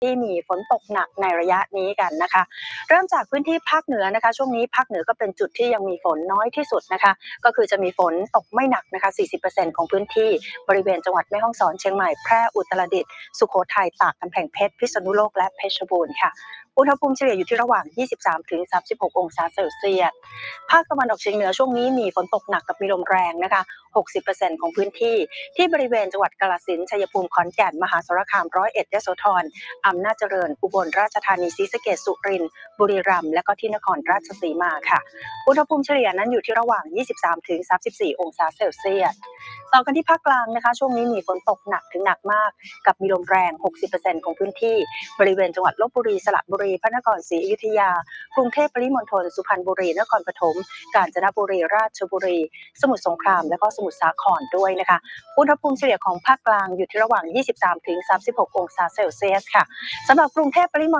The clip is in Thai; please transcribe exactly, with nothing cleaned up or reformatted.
ที่มีฝนตกหนักในระยะนี้กันนะคะเริ่มจากพื้นที่ภาคเหนือนะคะช่วงนี้ภาคเหนือก็เป็นจุดที่ยังมีฝนน้อยที่สุดนะคะก็คือจะมีฝนตกไม่หนักนะคะ สี่สิบเปอร์เซ็นต์ ของพื้นที่บริเวณจังหวัดแม่ฮ่องสอนเชียงใหม่แพร่อุตรดิตถ์สุโขทัยตากกำแพงเพชรพิษณุโลกและเพชรบูรณ์ค่ะอุณหภูมิเฉลี่ยอยู่ที่ระหว่าง ยี่สิบสามถึงสามสิบหก องศาเซลเซียสภาคตะวันออกเฉียงเหนือช่วงนี้มีฝนตกหนักกับมีลมแรงนะคะ หกสิบเปอร์เซ็นต์ ของพื้นที่ที่บริเวณจังหวัดกาฬสินธุ์ชัยภูมิขอนแก่นมหาสารคามร้อยเอ็ดยโสธรอำนาจเจริญอุบลราชธานีศรีสะเกษสุรินทร์บุรีรัมย์และก็ที่นครราชสีมาค่ะอุณหภูมิเฉลี่ยนั้นอยู่ที่ระหว่าง ยี่สิบสามถึงสามสิบสี่ องศาเซลเซียสต่อกันที่ภาคกลางนะคะช่วงนี้มีฝนตกหนักถึงหนักมากกับมีลมแรง หกสิบเปอร์เซ็นต์ ของพื้นที่บริเวณจังหวัดลพบุรีสระบุรีพระนครศรีอยุธยากรุงเทพปริมณฑลสุพรรณบุรีนครปฐมกาญจนบุรีราชบุรีสมุทรสงครามและก็สมุทรสาครด้วยนะคะอุณหภูมิเฉลี่ยของภาคกลางอยู่ที่ระหว่าง ยี่สิบสามถึงสามสิบหก องศาเซลเซียสค่ะสำหรับกรุงเทพปริมณฑล